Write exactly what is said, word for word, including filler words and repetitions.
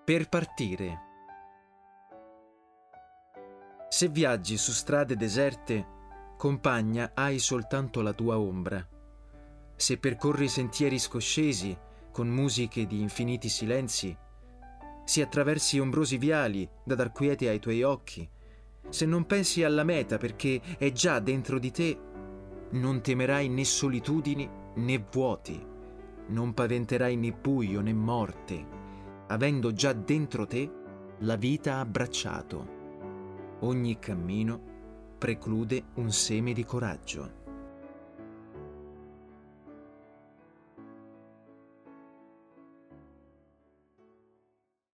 Per partire. Se viaggi su strade deserte, compagna hai soltanto la tua ombra. Se percorri sentieri scoscesi, con musiche di infiniti silenzi, se attraversi ombrosi viali da dar quiete ai tuoi occhi, se non pensi alla meta perché è già dentro di te, non temerai né solitudini né vuoti, non paventerai né buio né morte, avendo già dentro te la vita abbracciato. Ogni cammino preclude un seme di coraggio.